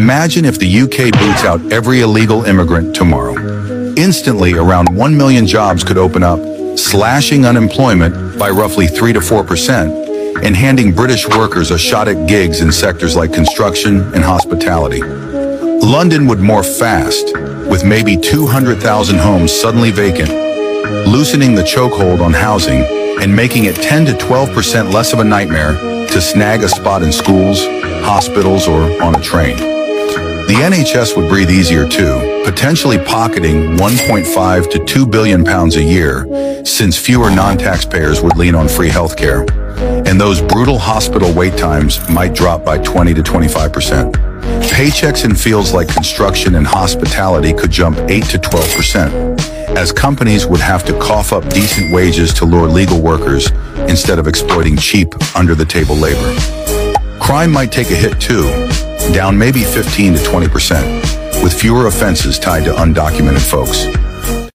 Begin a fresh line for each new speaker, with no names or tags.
Imagine if the UK boots out every illegal immigrant tomorrow. Instantly, around 1 million jobs could open up, slashing unemployment by roughly 3 to 4%, and handing British workers a shot at gigs in sectors like construction and hospitality. London would morph fast, with maybe 200,000 homes suddenly vacant, loosening the chokehold on housing and making it 10 to 12% less of a nightmare to snag a spot in schools, hospitals, or on a train. The NHS would breathe easier too, potentially pocketing 1.5 to 2 billion pounds a year, since fewer non-taxpayers would lean on free healthcare, and those brutal hospital wait times might drop by 20 to 25%. Paychecks in fields like construction and hospitality could jump 8 to 12%, as companies would have to cough up decent wages to lure legal workers instead of exploiting cheap, under-the-table labor. Crime might take a hit too, down maybe 15 to 20%, with fewer offenses tied to undocumented folks.